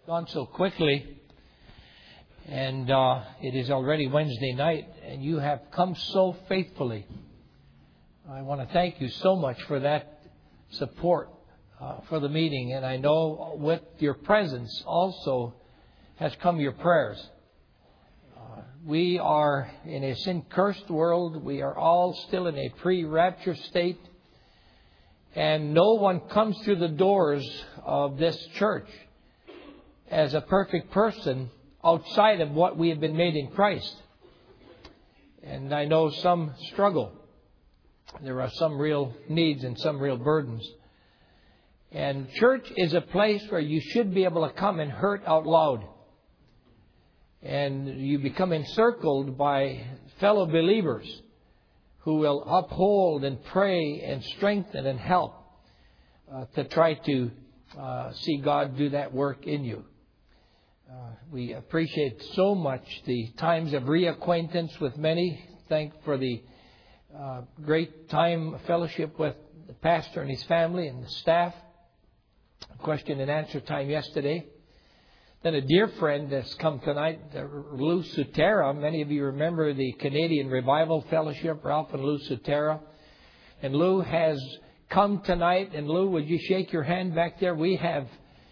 Gone so quickly, and it is already Wednesday night, and you have come so faithfully. I want to thank you so much for that support for the meeting, and I know with your presence also has come your prayers. We are in a sin-cursed world. We are all still in a pre-rapture state, and no one comes through the doors of this church as a perfect person outside of what we have been made in Christ. And I know some struggle. There are some real needs and some real burdens. And church is a place where you should be able to come and hurt out loud. And you become encircled by fellow believers who will uphold and pray and strengthen and help to try to see God do that work in you. We appreciate so much the times of reacquaintance with many. Thank for the great time of fellowship with the pastor and his family and the staff. Question and answer time yesterday. Then a dear friend that's come tonight, Lou Sutera. Many of you remember the Canadian Revival Fellowship, Ralph and Lou Sutera. And Lou has come tonight. And Lou, would you shake your hand back there? We have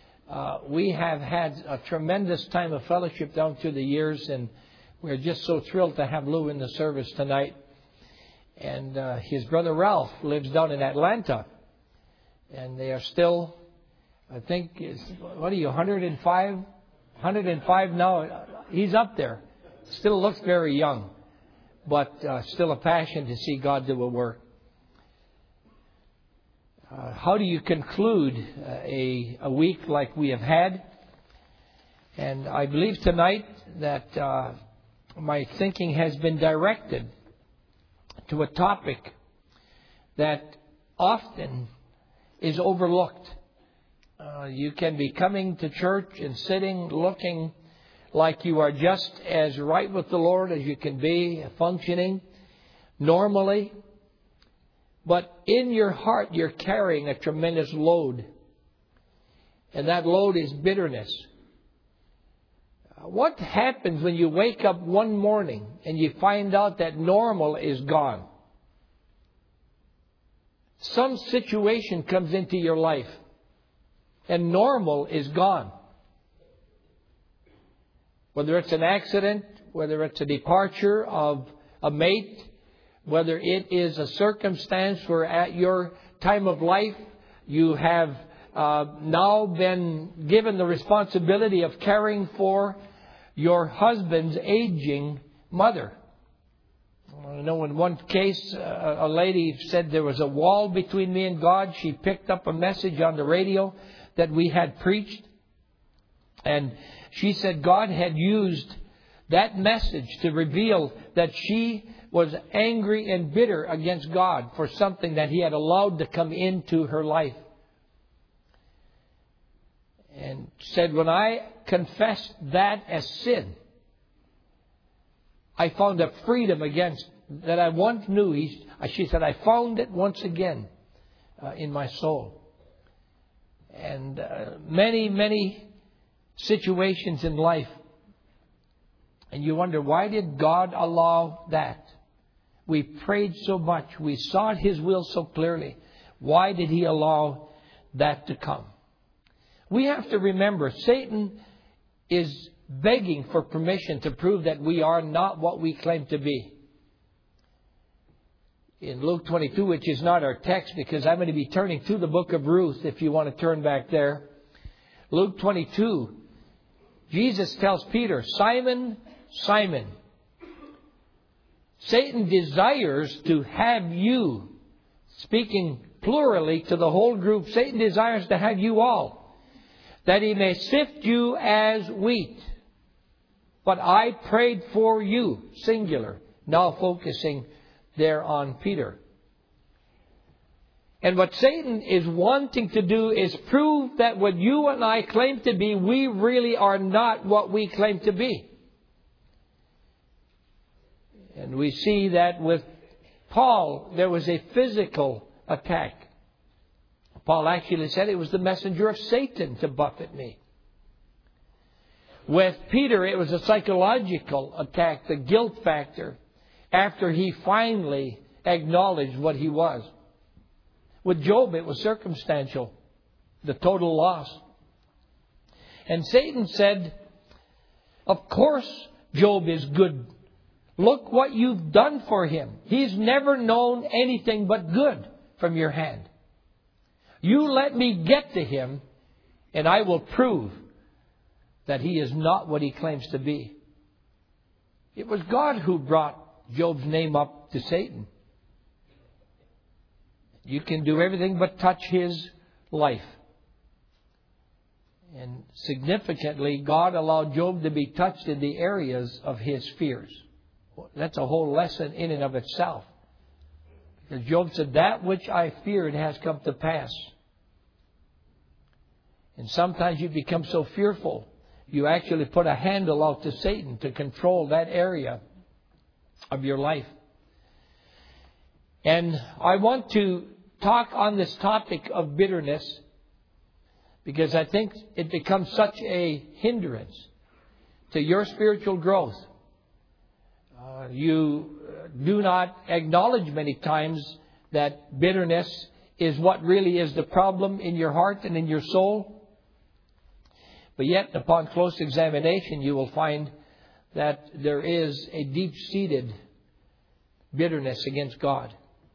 had a tremendous time of fellowship down through the years, and we're just so thrilled to have Lou in the service tonight. And his brother Ralph lives down in Atlanta, and they are still, I think, what are you, 105? 105 now. He's up there. Still looks very young, but still a passion to see God do a work. How do you conclude a week like we have had? And I believe tonight that my thinking has been directed to a topic that often is overlooked. You can be coming to church and sitting, looking like you are just as right with the Lord as you can be, functioning normally. But in your heart, you're carrying a tremendous load. And that load is bitterness. What happens when you wake up one morning and you find out that normal is gone? Some situation comes into your life and normal is gone. Whether it's an accident, whether it's a departure of a mate, whether it is a circumstance where at your time of life you have now been given the responsibility of caring for your husband's aging mother. I know in one case a lady said there was a wall between me and God. She picked up a message on the radio that we had preached, and she said God had used that message to reveal that she was angry and bitter against God for something that He had allowed to come into her life. And said, when I confessed that as sin, I found a freedom against that I once knew. She said, I found it once again in my soul. And many, many situations in life. And you wonder, why did God allow that? We prayed so much. We sought His will so clearly. Why did He allow that to come? We have to remember, Satan is begging for permission to prove that we are not what we claim to be. In Luke 22, which is not our text, because I'm going to be turning to the book of Ruth, if you want to turn back there. Luke 22, Jesus tells Peter, Simon, Simon, Satan desires to have you, speaking plurally to the whole group, Satan desires to have you all, that he may sift you as wheat. But I prayed for you, singular, now focusing there on Peter. And what Satan is wanting to do is prove that what you and I claim to be, we really are not what we claim to be. And we see that with Paul, there was a physical attack. Paul actually said it was the messenger of Satan to buffet me. With Peter, it was a psychological attack, the guilt factor, after he finally acknowledged what he was. With Job, it was circumstantial, the total loss. And Satan said, of course Job is good. Look what you've done for him. He's never known anything but good from your hand. You let me get to him, and I will prove that he is not what he claims to be. It was God who brought Job's name up to Satan. You can do everything but touch his life. And significantly, God allowed Job to be touched in the areas of his fears. That's a whole lesson in and of itself. Because Job said, that which I feared has come to pass. And sometimes you become so fearful, you actually put a handle out to Satan to control that area of your life. And I want to talk on this topic of bitterness because I think it becomes such a hindrance to your spiritual growth. You do not acknowledge many times that bitterness is what really is the problem in your heart and in your soul. But yet, upon close examination, you will find that there is a deep-seated bitterness against God.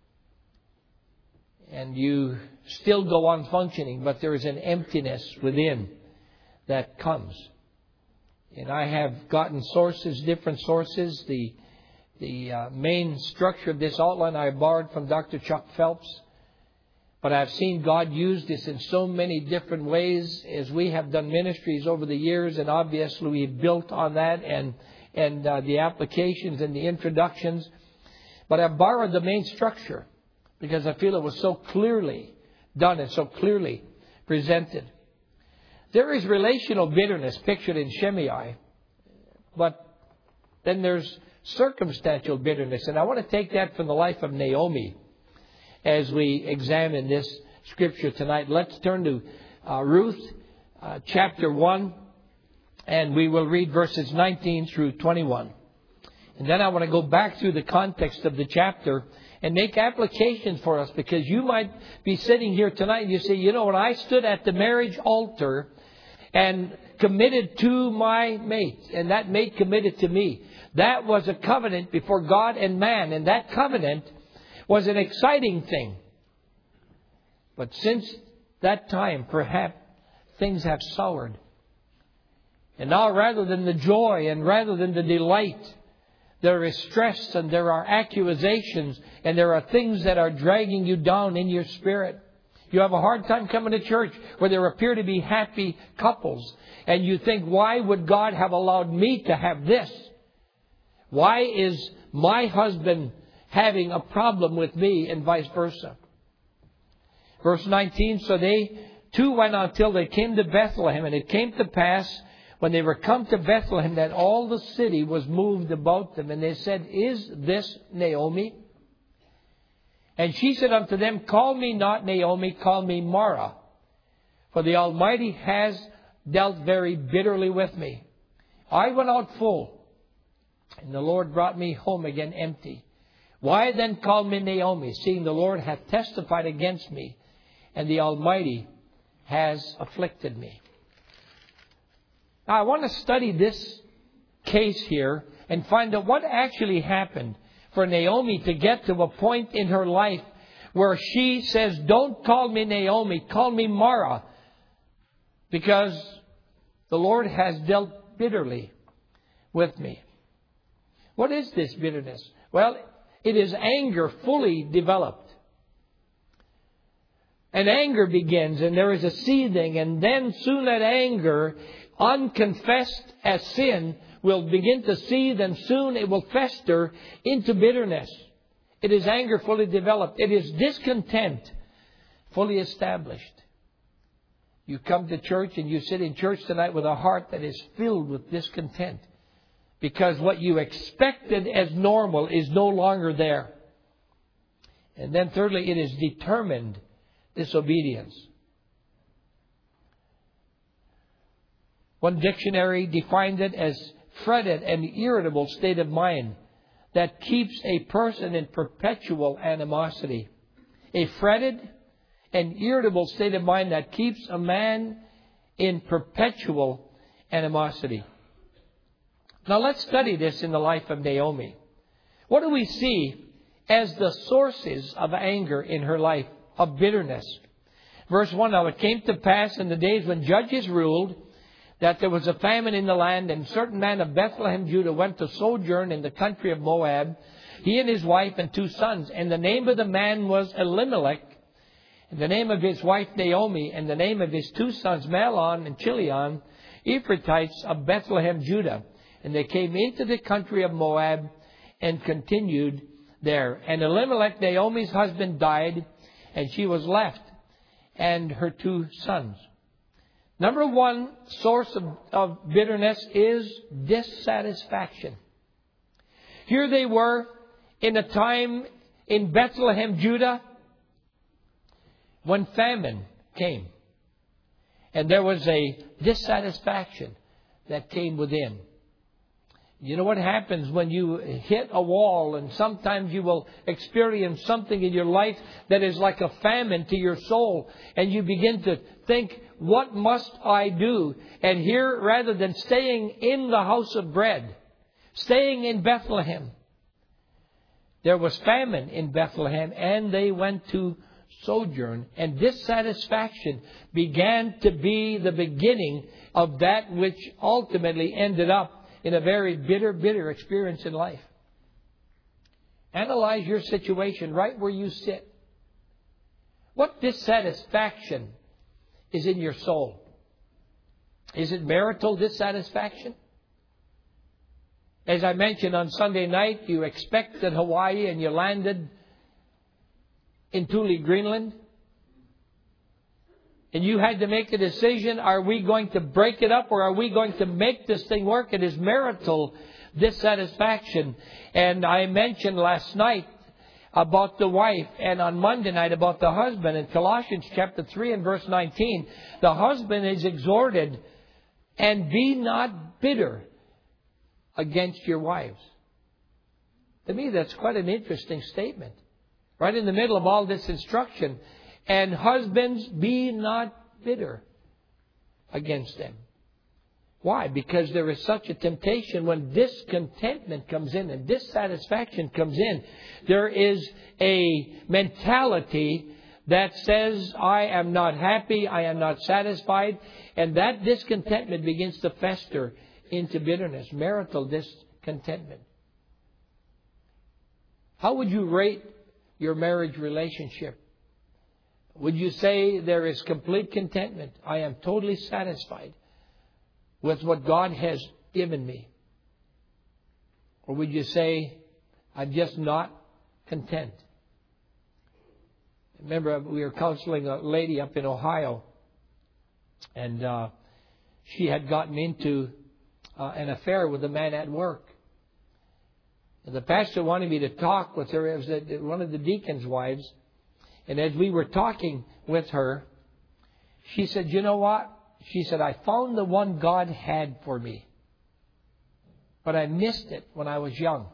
And you still go on functioning, but there is an emptiness within that comes. And I have gotten sources, different sources. The main structure of this outline I borrowed from Dr. Chuck Phelps. But I've seen God use this in so many different ways as we have done ministries over the years. And obviously we've built on that and the applications and the introductions. But I borrowed the main structure because I feel it was so clearly done and so clearly presented. There is relational bitterness pictured in Shimei, but then there's circumstantial bitterness. And I want to take that from the life of Naomi as we examine this scripture tonight. Let's turn to Ruth chapter 1, and we will read verses 19 through 21. And then I want to go back through the context of the chapter and make applications for us, because you might be sitting here tonight and you say, you know, when I stood at the marriage altar and committed to my mate, and that mate committed to me, that was a covenant before God and man, and that covenant was an exciting thing. But since that time, perhaps things have soured. And now, rather than the joy and rather than the delight, there is stress and there are accusations and there are things that are dragging you down in your spirit. You have a hard time coming to church where there appear to be happy couples. And you think, why would God have allowed me to have this? Why is my husband having a problem with me, and vice versa? Verse 19, so they two went on till they came to Bethlehem. And it came to pass, when they were come to Bethlehem, that all the city was moved about them. And they said, is this Naomi? And she said unto them, call me not Naomi, call me Mara. For the Almighty has dealt very bitterly with me. I went out full, and the Lord brought me home again empty. Why then call me Naomi, seeing the Lord hath testified against me, and the Almighty has afflicted me? Now, I want to study this case here and find out what actually happened for Naomi to get to a point in her life where she says, don't call me Naomi, call me Mara, because the Lord has dealt bitterly with me. What is this bitterness? Well, it is anger fully developed. And anger begins, and there is a seething, and then soon that anger, unconfessed as sin, will begin to seethe, and soon it will fester into bitterness. It is anger fully developed. It is discontent fully established. You come to church and you sit in church tonight with a heart that is filled with discontent, because what you expected as normal is no longer there. And then thirdly, it is determined disobedience. One dictionary defined it as fretted and irritable state of mind that keeps a person in perpetual animosity. A fretted and irritable state of mind that keeps a man in perpetual animosity. Now let's study this in the life of Naomi. What do we see as the sources of anger in her life, of bitterness? Verse 1, now it came to pass in the days when judges ruled that there was a famine in the land, and a certain man of Bethlehem, Judah, went to sojourn in the country of Moab, he and his wife and 2 sons. And the name of the man was Elimelech, and the name of his wife Naomi, and the name of his 2 sons Mahlon and Chilion, Ephrathites of Bethlehem, Judah. And they came into the country of Moab and continued there. And Elimelech, Naomi's husband, died, and she was left, and her 2 sons. Number one source of bitterness is dissatisfaction. Here they were in a time in Bethlehem, Judah, when famine came. And there was a dissatisfaction that came within. You know what happens when you hit a wall, and sometimes you will experience something in your life that is like a famine to your soul, and you begin to think, what must I do? And here, rather than staying in the house of bread, staying in Bethlehem, there was famine in Bethlehem, and they went to sojourn, and dissatisfaction began to be the beginning of that which ultimately ended up in a very bitter experience in life. Analyze your situation right where you sit. What dissatisfaction is in your soul? Is it marital dissatisfaction? As I mentioned on Sunday night, you expected Hawaii and you landed in Thule, Greenland. And you had to make a decision, are we going to break it up or are we going to make this thing work? It is marital dissatisfaction. And I mentioned last night about the wife, and on Monday night about the husband. In Colossians chapter 3 and verse 19, the husband is exhorted, and be not bitter against your wives. To me, that's quite an interesting statement. Right in the middle of all this instruction. And husbands, be not bitter against them. Why? Because there is such a temptation when discontentment comes in and dissatisfaction comes in. There is a mentality that says, I am not happy, I am not satisfied. And that discontentment begins to fester into bitterness, marital discontentment. How would you rate your marriage relationship? Would you say there is complete contentment? I am totally satisfied with what God has given me. Or would you say, I'm just not content? Remember, we were counseling a lady up in Ohio, and she had gotten into an affair with a man at work. And the pastor wanted me to talk with her. It was one of the deacon's wives. And as we were talking with her, she said, you know what? She said, I found the one God had for me. But I missed it when I was young.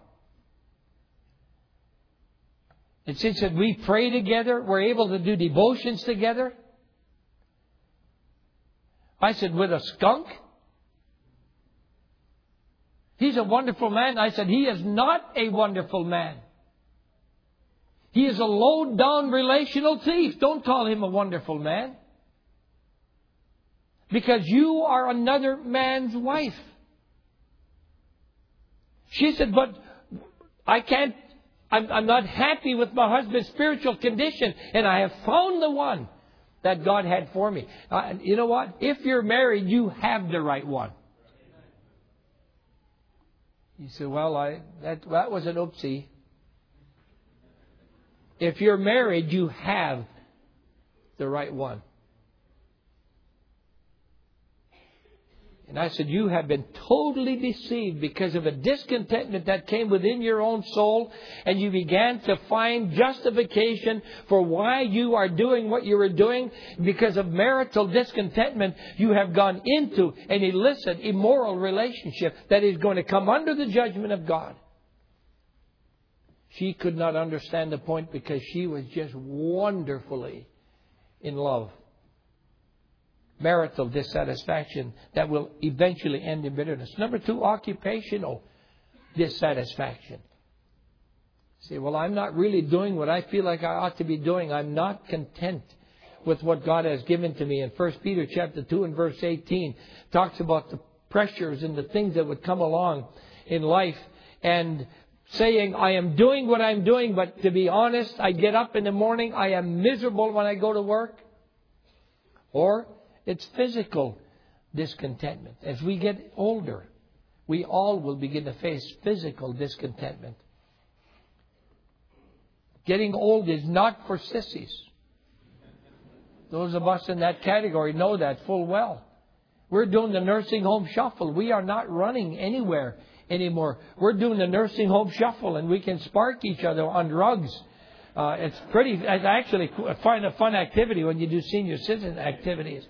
And since that we pray together, we're able to do devotions together. I said, with a skunk? He's a wonderful man. I said, he is not a wonderful man. He is a low-down relational thief. Don't call him a wonderful man. Because you are another man's wife. She said, but I can't, I'm not happy with my husband's spiritual condition. And I have found the one that God had for me. You know what? If you're married, you have the right one. You say, well, that was an oopsie. If you're married, you have the right one. And I said, you have been totally deceived because of a discontentment that came within your own soul. And you began to find justification for why you are doing what you are doing. Because of marital discontentment, you have gone into an illicit, immoral relationship that is going to come under the judgment of God. She could not understand the point because she was just wonderfully in love. Marital dissatisfaction that will eventually end in bitterness. Number 2, occupational dissatisfaction. Say, well, I'm not really doing what I feel like I ought to be doing. I'm not content with what God has given to me. And 1 Peter chapter 2 and verse 18 talks about the pressures and the things that would come along in life. And saying, I am doing what I'm doing, but to be honest, I get up in the morning, I am miserable when I go to work. Or it's physical discontentment. As we get older, we all will begin to face physical discontentment. Getting old is not for sissies. Those of us in that category know that full well. We're doing the nursing home shuffle. We are not running anywhere anymore. We're doing the nursing home shuffle, and we can spark each other on drugs. It's actually quite a fun activity when you do senior citizen activities.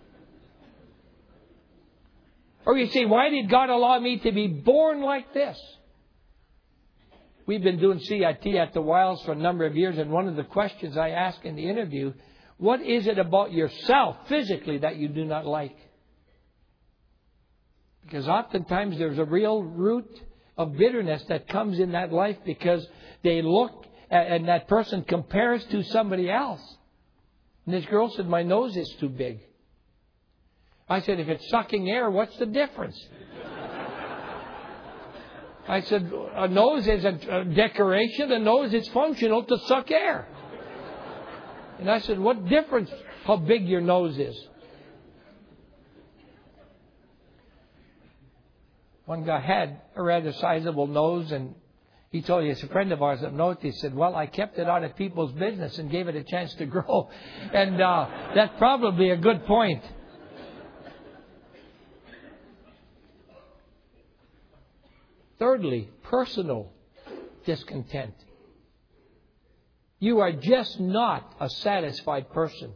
Or you say, why did God allow me to be born like this? We've been doing CIT at the Wilds for a number of years, and one of the questions I ask in the interview, what is it about yourself physically that you do not like? Because oftentimes there's a real root of bitterness that comes in that life because they look and that person compares to somebody else. And this girl said, my nose is too big. I said, if it's sucking air, what's the difference? I said, a nose is a decoration. A nose is functional to suck air. And I said, what difference how big your nose is? One guy had a rather sizable nose, and he told me, it's a friend of ours up north, he said, well, I kept it out of people's business and gave it a chance to grow. And that's probably a good point. Thirdly, personal discontent. You are just not a satisfied person.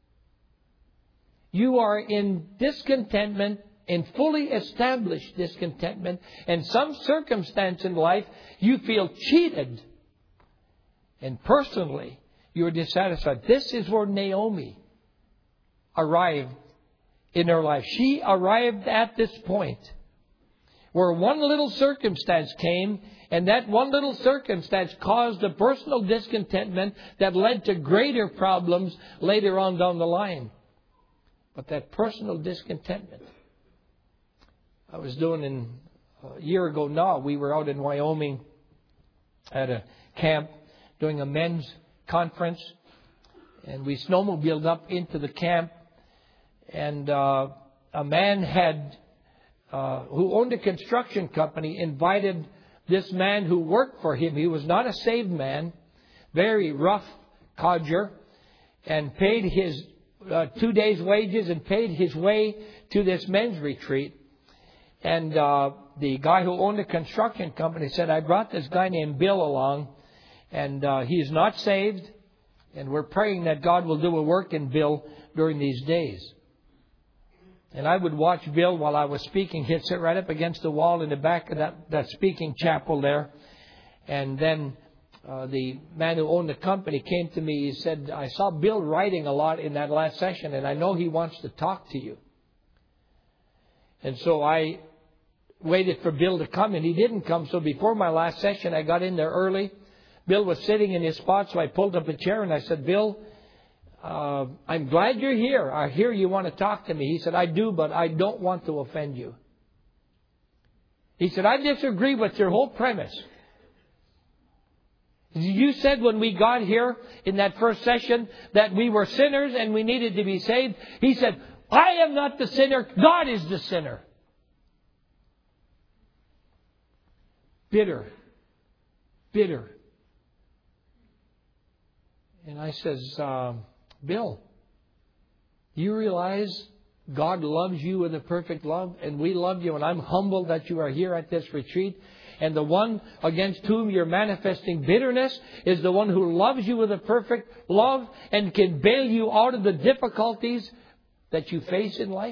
You are in discontentment, in fully established discontentment, and some circumstance in life you feel cheated. And personally, you are dissatisfied. This is where Naomi arrived in her life. She arrived at this point where one little circumstance came, and that one little circumstance caused a personal discontentment that led to greater problems later on down the line. But that personal discontentment, I was doing a year ago now, we were out in Wyoming at a camp doing a men's conference, and we snowmobiled up into the camp, and a man had who owned a construction company invited this man who worked for him. He was not a saved man, very rough codger, and paid his 2 days' wages and paid his way to this men's retreat. And the guy who owned the construction company said, I brought this guy named Bill along, and he is not saved, and we're praying that God will do a work in Bill during these days. And I would watch Bill while I was speaking. He'd sit right up against the wall in the back of that speaking chapel there. And then the man who owned the company came to me. He said, I saw Bill writing a lot in that last session, and I know he wants to talk to you. And so I waited for Bill to come, and he didn't come. So before my last session, I got in there early. Bill was sitting in his spot, so I pulled up a chair, and I said, Bill, I'm glad you're here. I hear you want to talk to me. He said, I do, but I don't want to offend you. He said, I disagree with your whole premise. You said when we got here in that first session that we were sinners and we needed to be saved. He said, I am not the sinner. God is the sinner. Bitter. And I says, Bill, do you realize God loves you with a perfect love, and we love you, and I'm humbled that you are here at this retreat. And the one against whom you're manifesting bitterness is the one who loves you with a perfect love and can bail you out of the difficulties that you face in life.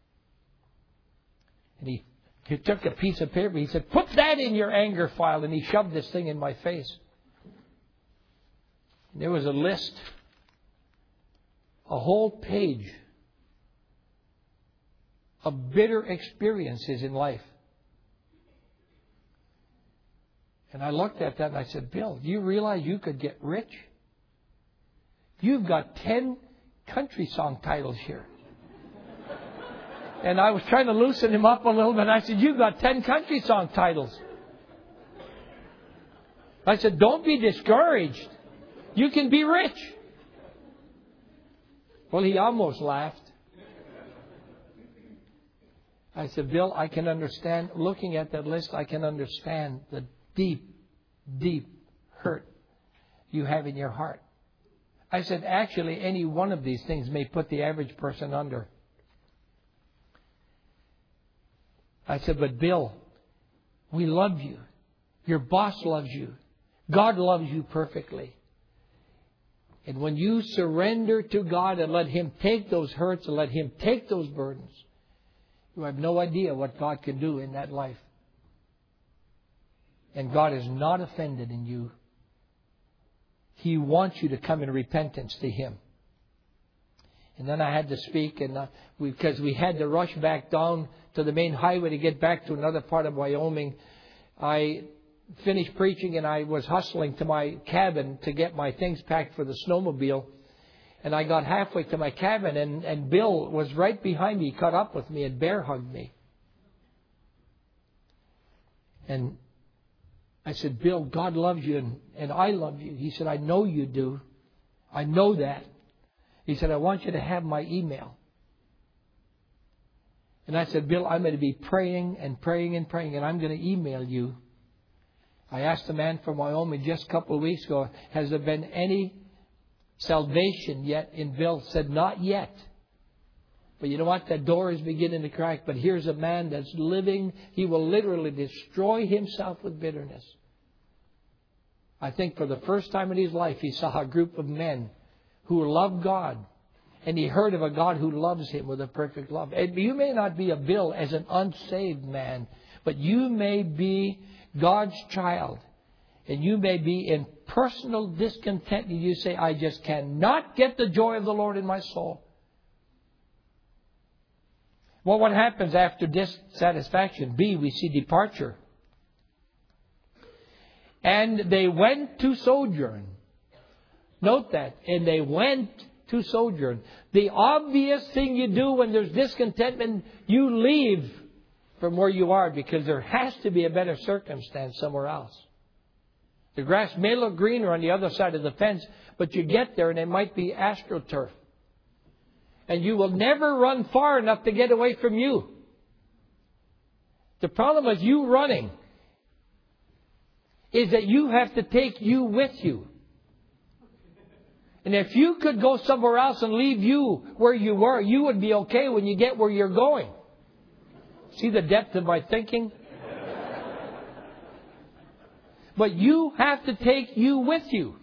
And he took a piece of paper. He said, put that in your anger file. And he shoved this thing in my face. And there was a list, a whole page of bitter experiences in life. And I looked at that and I said, Bill, do you realize you could get rich? You've got 10 country song titles here. And I was trying to loosen him up a little bit. I said, you've got 10 country song titles. I said, don't be discouraged. You can be rich. Well, he almost laughed. I said, Bill, I can understand. Looking at that list, I can understand the deep, deep hurt you have in your heart. I said, actually, any one of these things may put the average person under. I said, but Bill, we love you. Your boss loves you. God loves you perfectly. And when you surrender to God and let Him take those hurts and let Him take those burdens, you have no idea what God can do in that life. And God is not offended in you. He wants you to come in repentance to Him. And then I had to speak, and because we had to rush back down to the main highway to get back to another part of Wyoming, I finished preaching and I was hustling to my cabin to get my things packed for the snowmobile. And I got halfway to my cabin, and Bill was right behind me. He caught up with me and bear hugged me. And I said, Bill, God loves you and I love you. He said, I know you do. I know that. He said, I want you to have my email. And I said, Bill, I'm going to be praying and praying and praying, and I'm going to email you. I asked a man from Wyoming just a couple of weeks ago, has there been any salvation yet? And Bill said, not yet. But you know what? That door is beginning to crack. But here's a man that's living. He will literally destroy himself with bitterness. I think for the first time in his life, he saw a group of men who love God. And he heard of a God who loves him with a perfect love. And you may not be a Bill as an unsaved man, but you may be God's child. And you may be in personal discontent. And you say, I just cannot get the joy of the Lord in my soul. Well, what happens after dissatisfaction? B, we see departure. And they went to sojourn. Note that. And they went to sojourn. The obvious thing you do when there's discontentment, you leave from where you are because there has to be a better circumstance somewhere else. The grass may look greener on the other side of the fence, but you get there and it might be AstroTurf. And you will never run far enough to get away from you. The problem with you running is that you have to take you with you. And if you could go somewhere else and leave you where you were, you would be okay when you get where you're going. See the depth of my thinking? But you have to take you with you.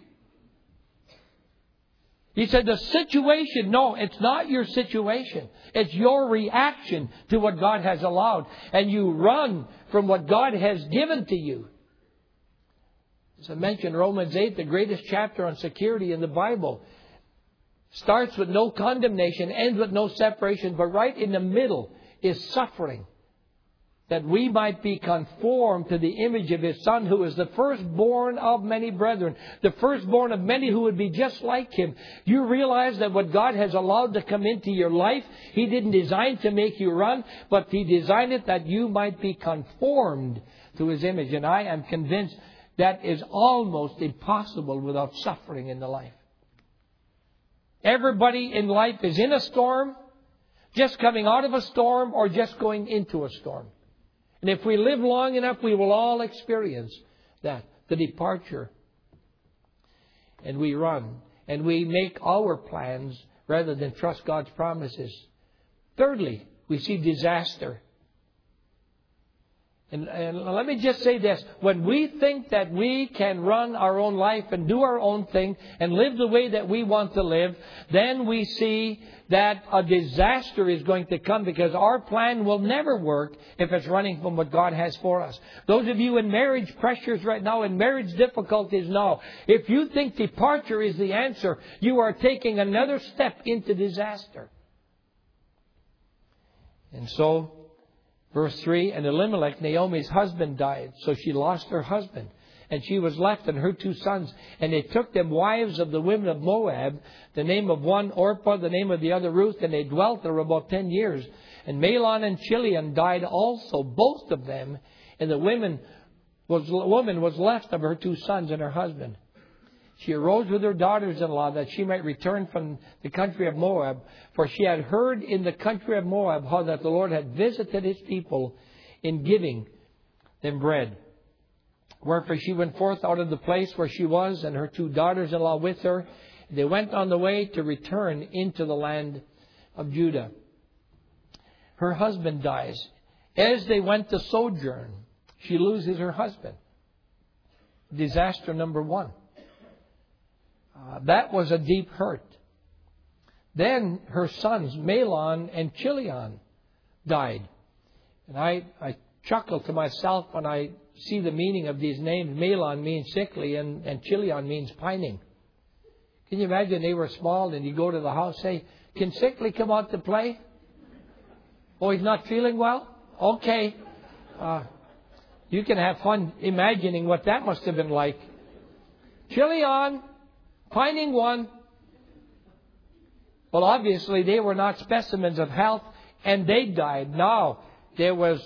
He said the situation, no, it's not your situation. It's your reaction to what God has allowed. And you run from what God has given to you. As I mentioned, Romans 8, the greatest chapter on security in the Bible, starts with no condemnation, ends with no separation, but right in the middle is suffering. That we might be conformed to the image of His Son, who is the firstborn of many brethren, the firstborn of many who would be just like Him. You realize that what God has allowed to come into your life, He didn't design to make you run, but He designed it that you might be conformed to His image. And I am convinced that is almost impossible without suffering in the life. Everybody in life is in a storm, just coming out of a storm, or just going into a storm. And if we live long enough, we will all experience that, the departure. And we run. And we make our plans rather than trust God's promises. Thirdly, we see disaster. And let me just say this. When we think that we can run our own life and do our own thing and live the way that we want to live, then we see that a disaster is going to come, because our plan will never work if it's running from what God has for us. Those of you in marriage pressures right now, in marriage difficulties now, if you think departure is the answer, you are taking another step into disaster. And so, verse 3, and Elimelech, Naomi's husband, died. So she lost her husband. And she was left and her 2 sons. And they took them wives of the women of Moab, the name of one Orpah, the name of the other Ruth. And they dwelt there about 10 years. And Mahlon and Chilion died also, both of them. And the woman was left of her 2 sons and her husband. She arose with her daughters-in-law that she might return from the country of Moab. For she had heard in the country of Moab how that the Lord had visited His people in giving them bread. Wherefore she went forth out of the place where she was, and her 2 daughters-in-law with her. They went on the way to return into the land of Judah. Her husband dies. As they went to sojourn, she loses her husband. Disaster number 1. That was a deep hurt. Then her sons, Mahlon and Chilion, died. And I chuckle to myself when I see the meaning of these names. Mahlon means sickly, and Chilion means pining. Can you imagine they were small and you go to the house, say, "Can sickly come out to play?" "Oh, he's not feeling well?" "Okay." You can have fun imagining what that must have been like. Chilion, pining one. Well, obviously they were not specimens of health, and they died. Now, there was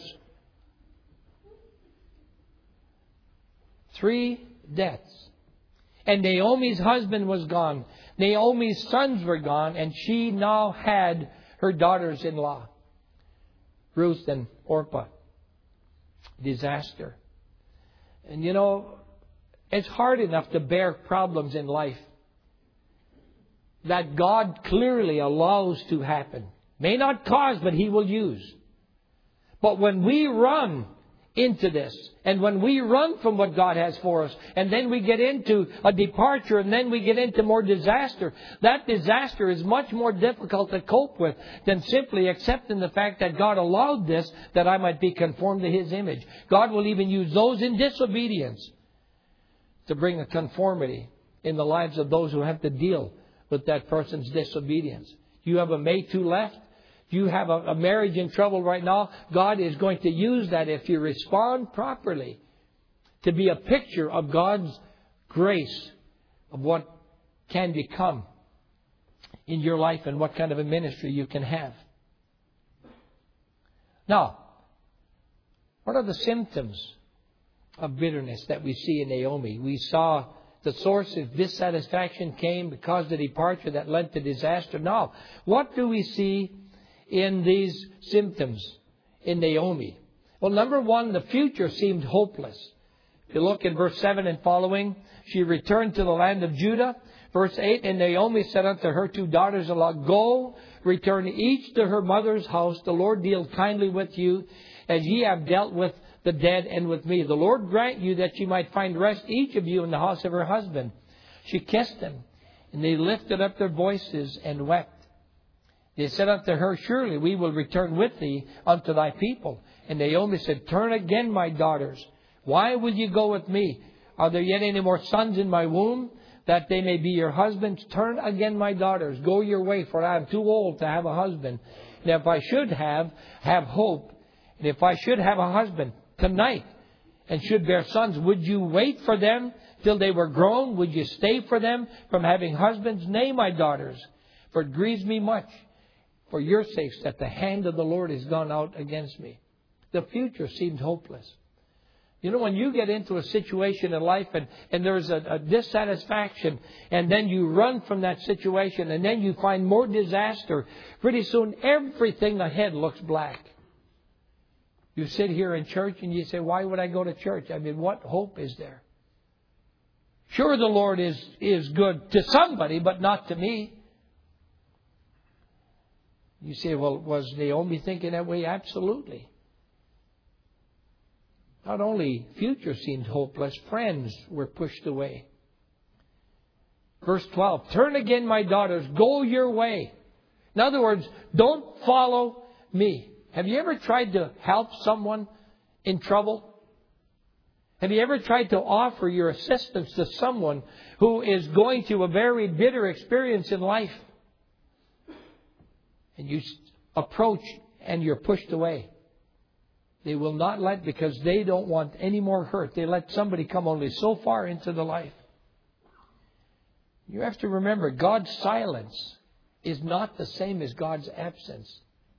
3 deaths. And Naomi's husband was gone. Naomi's sons were gone, and she now had her daughters-in-law, Ruth and Orpah. Disaster. And you know, it's hard enough to bear problems in life that God clearly allows to happen. May not cause, but He will use. But when we run into this, and when we run from what God has for us, and then we get into a departure, and then we get into more disaster, that disaster is much more difficult to cope with than simply accepting the fact that God allowed this, that I might be conformed to His image. God will even use those in disobedience to bring a conformity in the lives of those who have to deal with that person's disobedience. You have a mate who left. You have a marriage in trouble right now. God is going to use that, if you respond properly, to be a picture of God's grace, of what can become in your life and what kind of a ministry you can have. Now, what are the symptoms of bitterness that we see in Naomi? We saw the source of dissatisfaction came because of the departure that led to disaster. Now, what do we see in these symptoms in Naomi? Well, number 1, the future seemed hopeless. If you look in verse 7 and following, she returned to the land of Judah. Verse 8, and Naomi said unto her 2 daughters-in-law, Go, return each to her mother's house. The Lord deal kindly with you, as ye have dealt with the dead and with me. The Lord grant you that you might find rest, each of you, in the house of her husband. She kissed him, and they lifted up their voices and wept. They said unto her, Surely we will return with thee unto thy people. And Naomi said, Turn again, my daughters. Why will you go with me? Are there yet any more sons in my womb, that they may be your husbands? Turn again, my daughters. Go your way, for I am too old to have a husband. And if I should have hope. And if I should have a husband tonight, and should bear sons, would you wait for them till they were grown? Would you stay for them from having husbands? Nay, my daughters, for it grieves me much for your sakes that the hand of the Lord is gone out against me. The future seemed hopeless. You know, when you get into a situation in life and there's a dissatisfaction, and then you run from that situation, and then you find more disaster, pretty soon everything ahead looks black. You sit here in church and you say, why would I go to church? I mean, what hope is there? Sure, the Lord is good to somebody, but not to me. You say, well, was Naomi thinking that way? Absolutely. Not only future seemed hopeless, friends were pushed away. Verse 12, turn again, my daughters, go your way. In other words, don't follow me. Have you ever tried to help someone in trouble? Have you ever tried to offer your assistance to someone who is going through a very bitter experience in life? And you approach and you're pushed away. They will not let, because they don't want any more hurt. They let somebody come only so far into the life. You have to remember, God's silence is not the same as God's absence.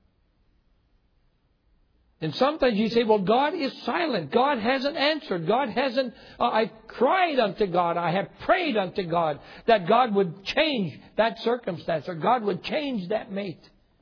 And sometimes you say, well, God is silent. God hasn't answered. God hasn't, I cried unto God. I have prayed unto God that God would change that circumstance, or God would change that mate.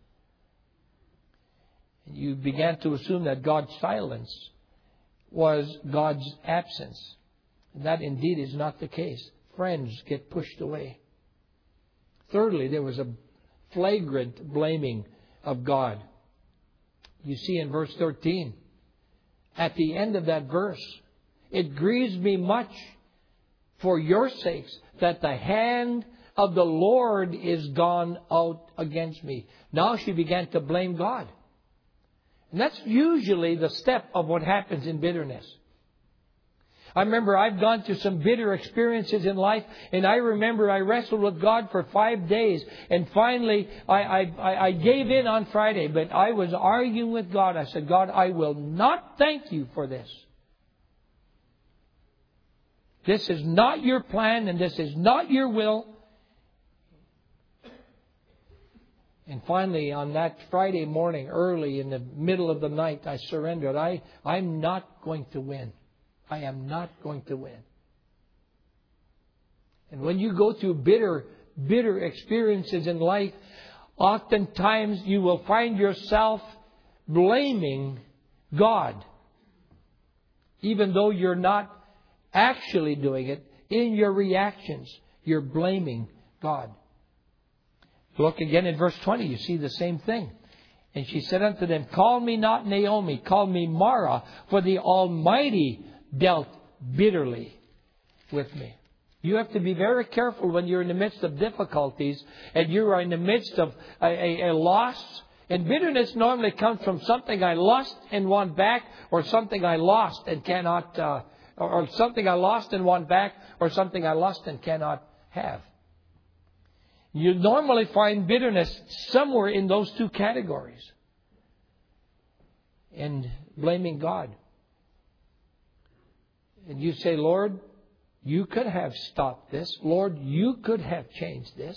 And you began to assume that God's silence was God's absence. And that indeed is not the case. Friends get pushed away. Thirdly, there was a flagrant blaming of God. You see in verse 13, at the end of that verse, it grieves me much for your sakes that the hand of the Lord is gone out against me. Now she began to blame God. And that's usually the step of what happens in bitterness. I remember I've gone through some bitter experiences in life, and I remember I wrestled with God for 5 days, and finally I gave in on Friday, but I was arguing with God. I said, God, I will not thank you for this. This is not your plan, and this is not your will. And finally, on that Friday morning, early in the middle of the night, I surrendered. I'm not going to win. I am not going to win. And when you go through bitter experiences in life, oftentimes you will find yourself blaming God. Even though you're not actually doing it, in your reactions, you're blaming God. Look again at verse 20. You see the same thing. And she said unto them, call me not Naomi, call me Mara, for the Almighty dealt bitterly with me. You have to be very careful when you're in the midst of difficulties and you are in the midst of a loss. And bitterness normally comes from something I lost and want back, or something I lost and cannot, or something I lost and want back, or something I lost and cannot have. You normally find bitterness somewhere in those two categories. And blaming God. And you say, Lord, you could have stopped this. Lord, you could have changed this.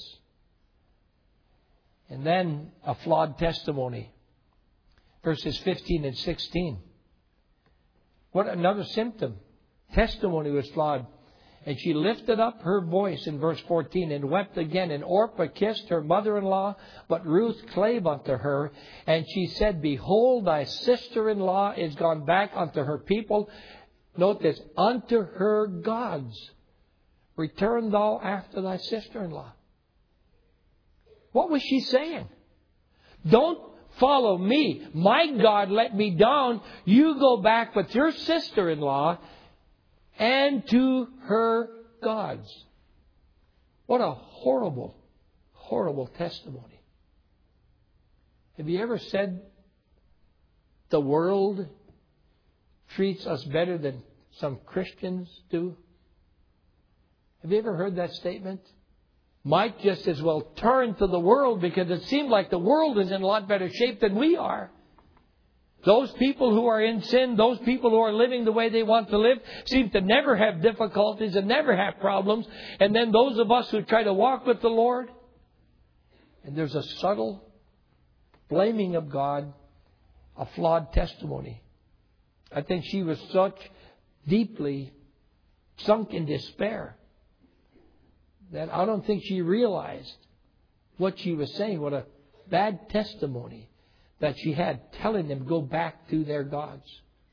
And then a flawed testimony. Verses 15 and 16. What another symptom. Testimony was flawed. And she lifted up her voice in verse 14 and wept again. And Orpah kissed her mother-in-law, but Ruth clave unto her. And she said, behold, thy sister-in-law is gone back unto her people. Note this, unto her gods. Return thou after thy sister-in-law. What was she saying? Don't follow me. My God let me down. You go back with your sister-in-law and to her gods. What a horrible, horrible testimony. Have you ever said the world treats us better than some Christians do? Have you ever heard that statement? Might just as well turn to the world, because it seems like the world is in a lot better shape than we are. Those people who are in sin, those people who are living the way they want to live, seem to never have difficulties and never have problems. And then those of us who try to walk with the Lord, and there's a subtle blaming of God, a flawed testimony. I think she was such deeply sunk in despair that I don't think she realized what she was saying. What a bad testimony that she had, telling them go back to their gods.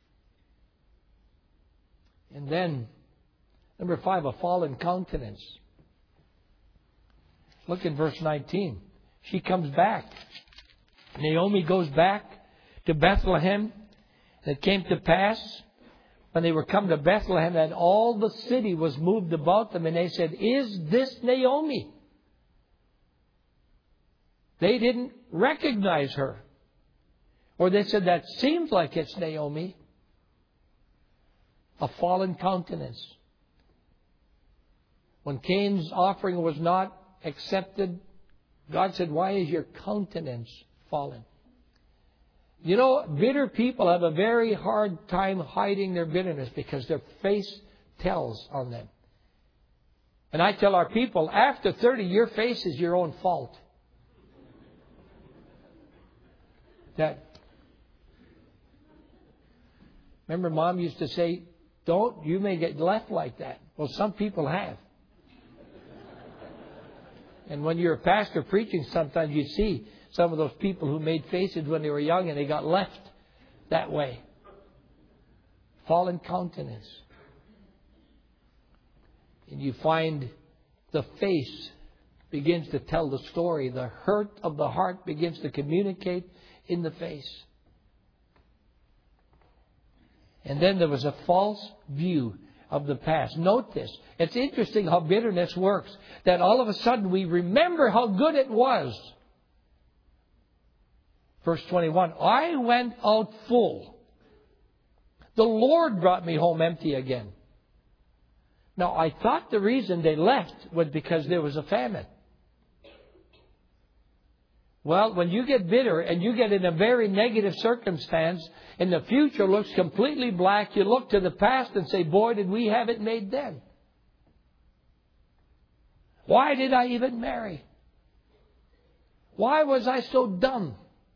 And then, number 5, a fallen countenance. Look in verse 19. She comes back. Naomi goes back to Bethlehem. It came to pass when they were come to Bethlehem that all the city was moved about them, and they said, "Is this Naomi?" They didn't recognize her. Or they said, "That seems like it's Naomi." A fallen countenance. When Cain's offering was not accepted, God said, "Why is your countenance fallen?" You know, bitter people have a very hard time hiding their bitterness because their face tells on them. And I tell our people, after 30, your face is your own fault. Remember, Mom used to say, you may get left like that. Well, some people have. And when you're a pastor preaching, sometimes you see some of those people who made faces when they were young and they got left that way. Fallen countenance. And you find the face begins to tell the story. The hurt of the heart begins to communicate in the face. And then there was a false view of the past. Note this. It's interesting how bitterness works. That all of a sudden we remember how good it was. Verse 21. I went out full. The Lord brought me home empty again. Now, I thought the reason they left was because there was a famine. Well, when you get bitter and you get in a very negative circumstance and the future looks completely black, you look to the past and say, boy, did we have it made then. Why did I even marry? Why was I so dumb?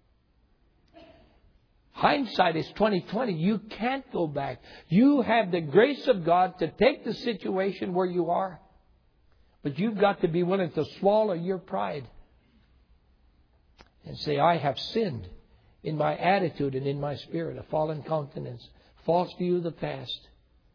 Hindsight is 20/20. You can't go back. You have the grace of God to take the situation where you are. But you've got to be willing to swallow your pride. And say, I have sinned in my attitude and in my spirit. A fallen countenance. False view of the past.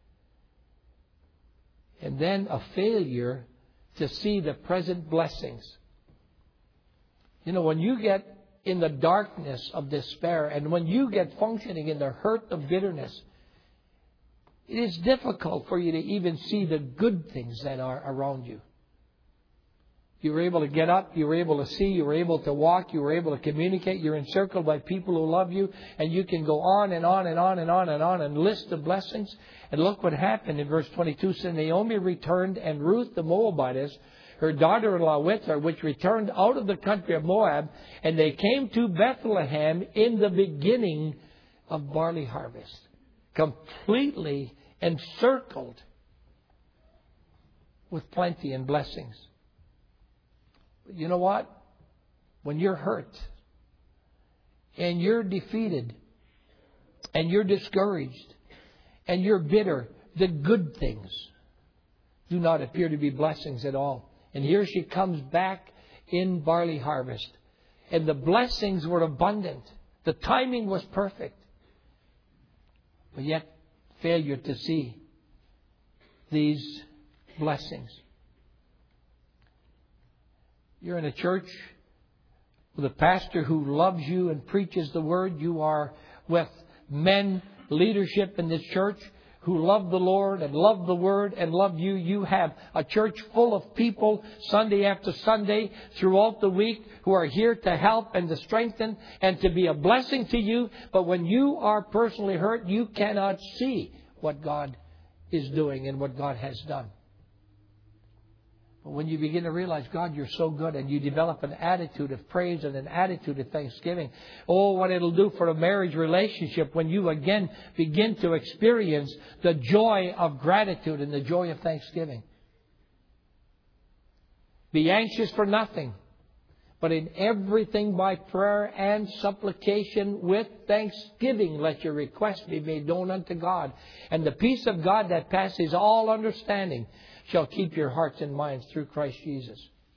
And then a failure to see the present blessings. You know, when you get in the darkness of despair and when you get functioning in the hurt of bitterness, it is difficult for you to even see the good things that are around you. You were able to get up, you were able to see, you were able to walk, you were able to communicate, you're encircled by people who love you, and you can go on and on and on and on and on and list the blessings. And look what happened in verse 22. So Naomi returned, and Ruth the Moabitess, her daughter-in-law with her, which returned out of the country of Moab, and they came to Bethlehem in the beginning of barley harvest. Completely encircled with plenty and blessings. But you know what? When you're hurt and you're defeated and you're discouraged and you're bitter, the good things do not appear to be blessings at all. And here she comes back in barley harvest. And the blessings were abundant. The timing was perfect. But yet, failure to see these blessings. You're in a church with a pastor who loves you and preaches the Word. You are with men, leadership in this church who love the Lord and love the Word and love you. You have a church full of people Sunday after Sunday throughout the week who are here to help and to strengthen and to be a blessing to you. But when you are personally hurt, you cannot see what God is doing and what God has done. But when you begin to realize, God, you're so good, and you develop an attitude of praise and an attitude of thanksgiving, oh, what it'll do for a marriage relationship when you again begin to experience the joy of gratitude and the joy of thanksgiving. Be anxious for nothing, but in everything by prayer and supplication with thanksgiving let your requests be made known unto God. And the peace of God that passes all understanding shall keep your hearts and minds through Christ Jesus.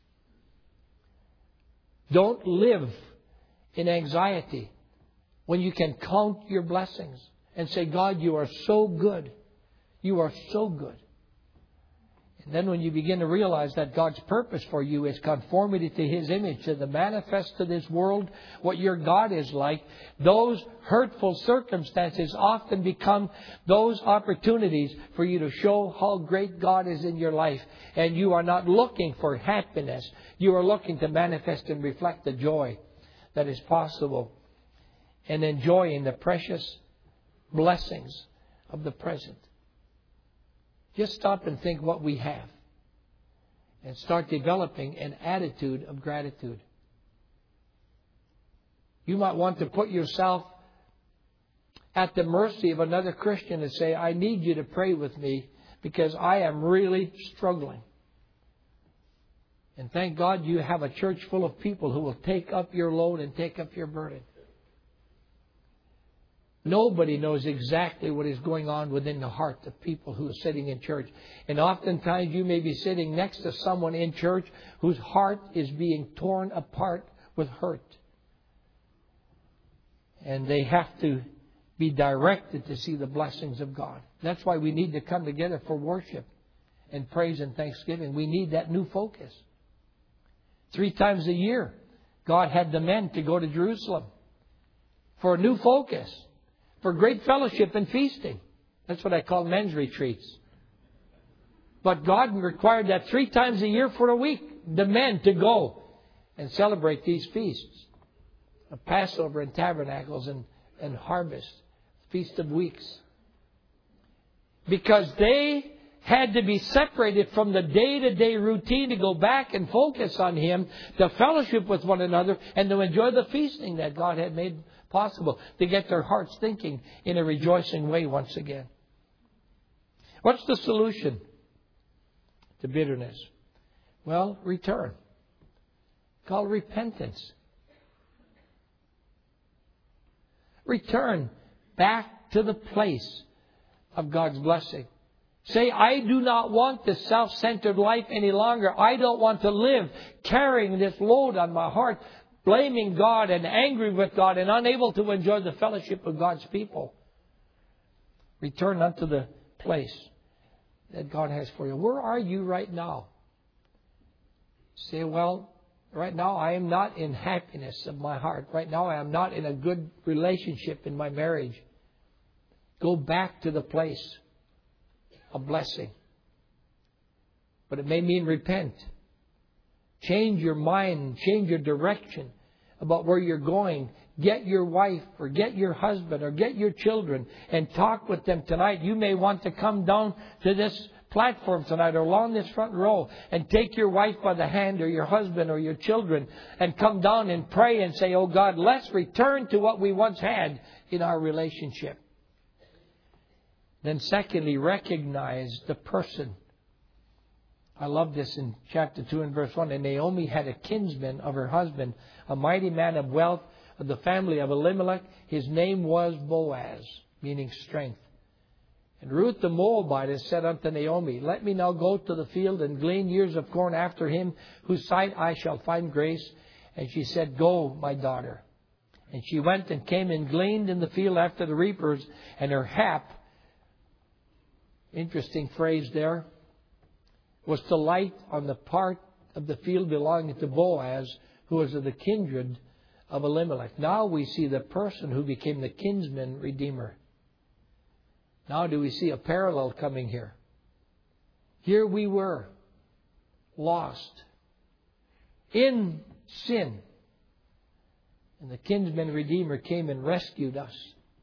Don't live in anxiety when you can count your blessings and say, God, you are so good. You are so good. And then when you begin to realize that God's purpose for you is conformity to His image, to the manifest to this world what your God is like, those hurtful circumstances often become those opportunities for you to show how great God is in your life. And you are not looking for happiness. You are looking to manifest and reflect the joy that is possible and enjoying the precious blessings of the present. Just stop and think what we have and start developing an attitude of gratitude. You might want to put yourself at the mercy of another Christian and say, I need you to pray with me because I am really struggling. And thank God you have a church full of people who will take up your load and take up your burden. Nobody knows exactly what is going on within the heart of people who are sitting in church. And oftentimes you may be sitting next to someone in church whose heart is being torn apart with hurt. And they have to be directed to see the blessings of God. That's why we need to come together for worship and praise and thanksgiving. We need that new focus. 3 times a year, God had the men to go to Jerusalem for a new focus, for great fellowship and feasting. That's what I call men's retreats. But God required that 3 times a year for a week, the men to go and celebrate these feasts of Passover and Tabernacles and Harvest, Feast of Weeks. Because they had to be separated from the day-to-day routine to go back and focus on Him, to fellowship with one another, and to enjoy the feasting that God had made possible, to get their hearts thinking in a rejoicing way once again. What's the solution to bitterness? Well, return. Called repentance. Return back to the place of God's blessing. Say, I do not want this self-centered life any longer. I don't want to live carrying this load on my heart, blaming God and angry with God and unable to enjoy the fellowship of God's people. Return unto the place that God has for you. Where are you right now? Say, well, right now I am not in happiness of my heart. Right now I am not in a good relationship in my marriage. Go back to the place of blessing. But it may mean repent. Change your mind, change your direction about where you're going. Get your wife or get your husband or get your children and talk with them tonight. You may want to come down to this platform tonight or along this front row and take your wife by the hand or your husband or your children and come down and pray and say, oh God, let's return to what we once had in our relationship. Then secondly, recognize the person. I love this in chapter 2 and verse 1. And Naomi had a kinsman of her husband, a mighty man of wealth of the family of Elimelech. His name was Boaz, meaning strength. And Ruth the Moabitess said unto Naomi, let me now go to the field and glean ears of corn after him, whose sight I shall find grace. And she said, go, my daughter. And she went and came and gleaned in the field after the reapers, and her hap, interesting phrase there, was to light on the part of the field belonging to Boaz, who was of the kindred of Elimelech. Now we see the person who became the kinsman redeemer. Now do we see a parallel coming here? Here we were, lost, in sin. And the kinsman redeemer came and rescued us.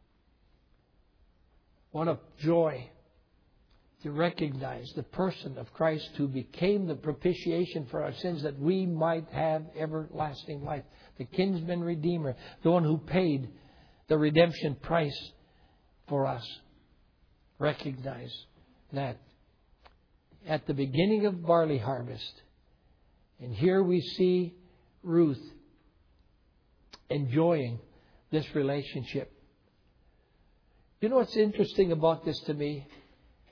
What a joy to recognize the person of Christ who became the propitiation for our sins that we might have everlasting life. The kinsman redeemer, the one who paid the redemption price for us. Recognize that at the beginning of barley harvest, and here we see Ruth enjoying this relationship. You know what's interesting about this to me?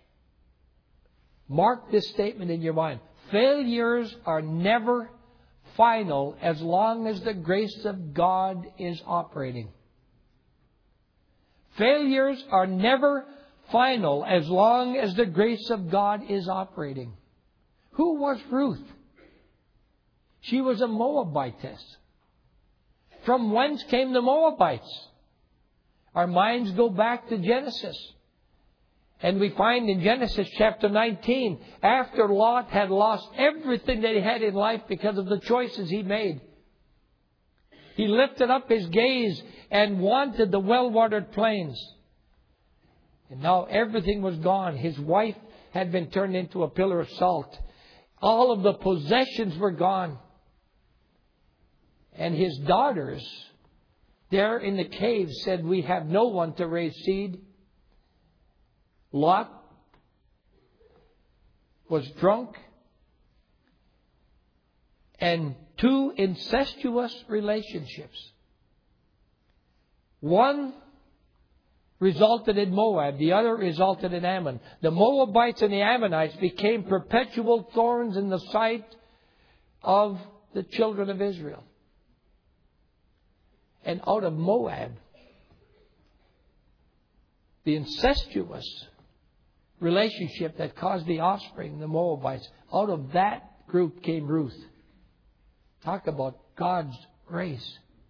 Mark this statement in your mind. Failures are never final as long as the grace of God is operating. Failures are never final as long as the grace of God is operating. Who was Ruth? She was a Moabitess. From whence came the Moabites? Our minds go back to Genesis. And we find in Genesis chapter 19, after Lot had lost everything that he had in life because of the choices he made, he lifted up his gaze and wanted the well-watered plains. And now everything was gone. His wife had been turned into a pillar of salt. All of the possessions were gone. And his daughters, there in the cave, said, we have no one to raise seed. Lot was drunk. And two incestuous relationships. One resulted in Moab. The other resulted in Ammon. The Moabites and the Ammonites became perpetual thorns in the sight of the children of Israel. And out of Moab, the incestuous relationship that caused the offspring, the Moabites, out of that group came Ruth. Talk about God's grace.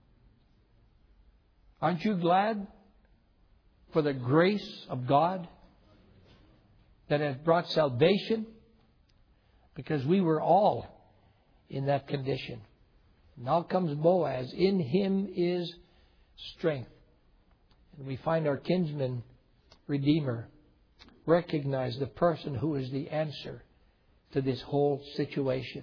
Aren't you glad for the grace of God that has brought salvation? Because we were all in that condition. Now comes Boaz. In him is strength. And we find our kinsman redeemer recognize the person who is the answer to this whole situation.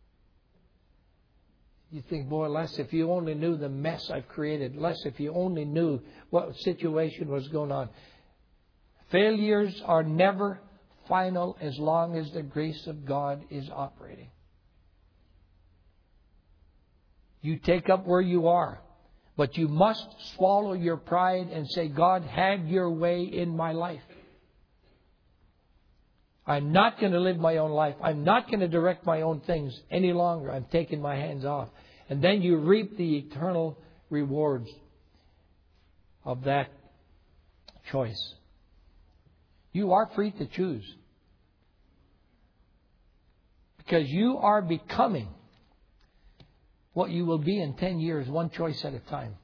You think, boy, Les, if you only knew the mess I've created. Les, if you only knew what situation was going on. Failures are never final as long as the grace of God is operating. You take up where you are. But you must swallow your pride and say, God, have your way in my life. I'm not going to live my own life. I'm not going to direct my own things any longer. I'm taking my hands off. And then you reap the eternal rewards of that choice. You are free to choose. Because you are becoming what you will be in 10 years, one choice at a time.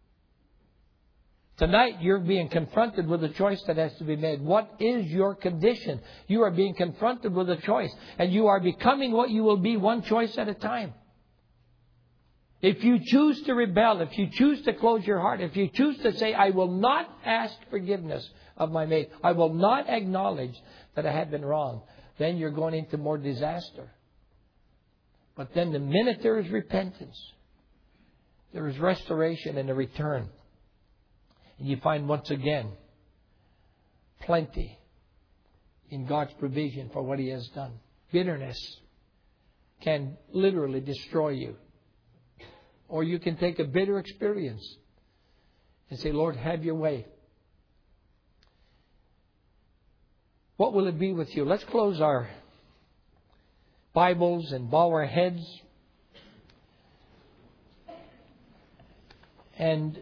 Tonight, you're being confronted with a choice that has to be made. What is your condition? You are being confronted with a choice. And you are becoming what you will be one choice at a time. If you choose to rebel, if you choose to close your heart, if you choose to say, I will not ask forgiveness of my mate, I will not acknowledge that I have been wrong, then you're going into more disaster. But then the minute there is repentance, there is restoration and a return. And you find once again plenty in God's provision for what He has done. Bitterness can literally destroy you. Or you can take a bitter experience and say, Lord, have your way. What will it be with you? Let's close our Bibles and bow our heads. And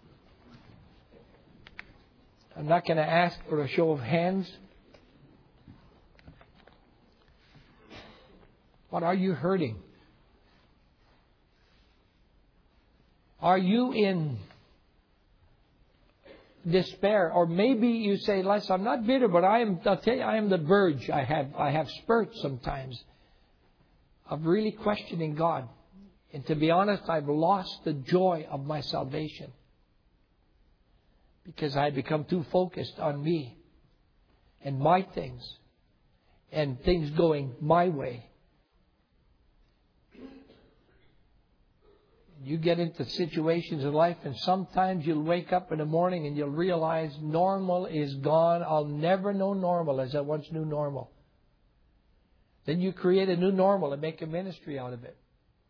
I'm not going to ask for a show of hands. But are you hurting? Are you in despair? Or maybe you say, Les, I'm not bitter, but I'll tell you, I am the verge. I have spurts sometimes of really questioning God. And to be honest, I've lost the joy of my salvation. Because I become too focused on me and my things and things going my way. You get into situations in life and sometimes you'll wake up in the morning and you'll realize normal is gone. I'll never know normal as I once knew normal. Then you create a new normal and make a ministry out of it.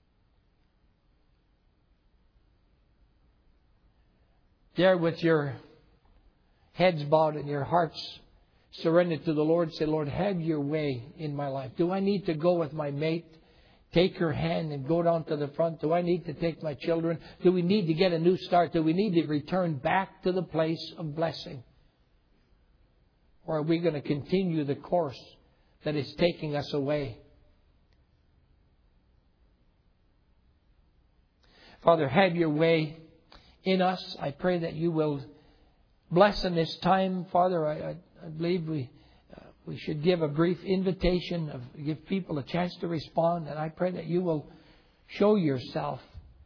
There with your heads bowed and your hearts surrendered to the Lord, say, Lord, have your way in my life. Do I need to go with my mate? Take her hand and go down to the front. Do I need to take my children? Do we need to get a new start? Do we need to return back to the place of blessing? Or are we going to continue the course that is taking us away Father, have your way in us. I pray that you will bless in this time. Father, I believe we should give a brief invitation, give people a chance to respond. And I pray that you will show yourself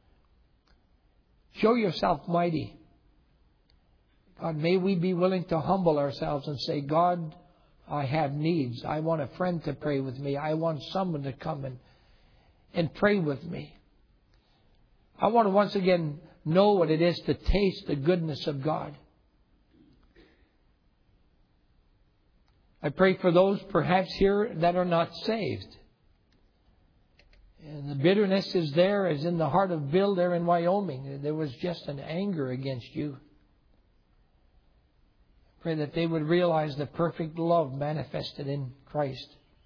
mighty. God, may we be willing to humble ourselves and say, God, I have needs. I want a friend to pray with me. I want someone to come and pray with me. I want to once again know what it is to taste the goodness of God. I pray for those perhaps here that are not saved. And the bitterness is there, as in the heart of Bill there in Wyoming. There was just an anger against you. Pray that they would realize the perfect love manifested in Christ.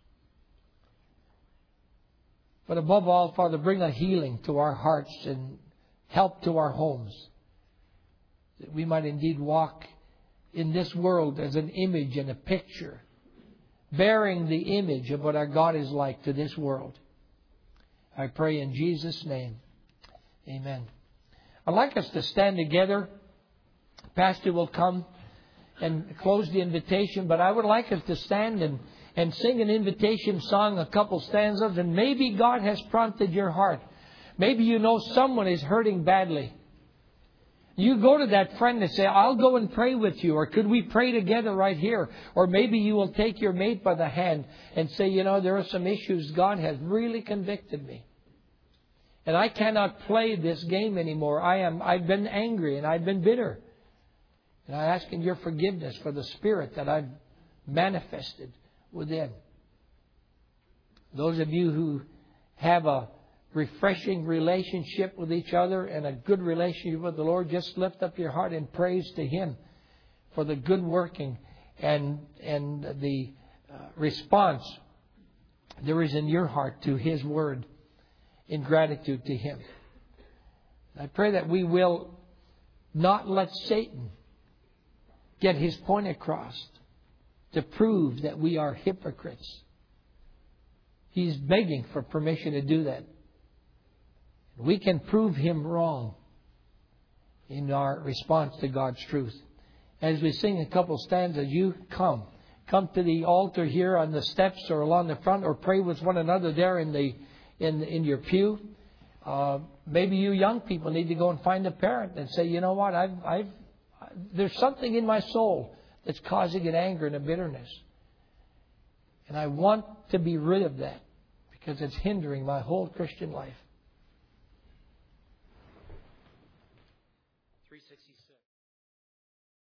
But above all, Father, bring a healing to our hearts and help to our homes, that we might indeed walk in this world as an image and a picture, bearing the image of what our God is like to this world. I pray in Jesus' name. Amen. I'd like us to stand together. Pastor will come and close the invitation, but I would like us to stand and sing an invitation song, a couple stanzas, and maybe God has prompted your heart. Maybe you know someone is hurting badly. You go to that friend and say, I'll go and pray with you, or could we pray together right here? Or maybe you will take your mate by the hand and say, you know, there are some issues God has really convicted me. And I cannot play this game anymore. I've been angry and I've been bitter. And I ask in your forgiveness for the spirit that I've manifested within. Those of you who have a refreshing relationship with each other and a good relationship with the Lord, just lift up your heart in praise to Him for the good working and the response there is in your heart to His Word in gratitude to Him. I pray that we will not let Satan get his point across to prove that we are hypocrites. He's begging for permission to do that. We can prove him wrong in our response to God's truth. As we sing a couple stanzas, you come to the altar here on the steps or along the front, or pray with one another there in your pew. Maybe you young people need to go and find a parent and say, you know what, there's something in my soul that's causing an anger and a bitterness. And I want to be rid of that because it's hindering my whole Christian life.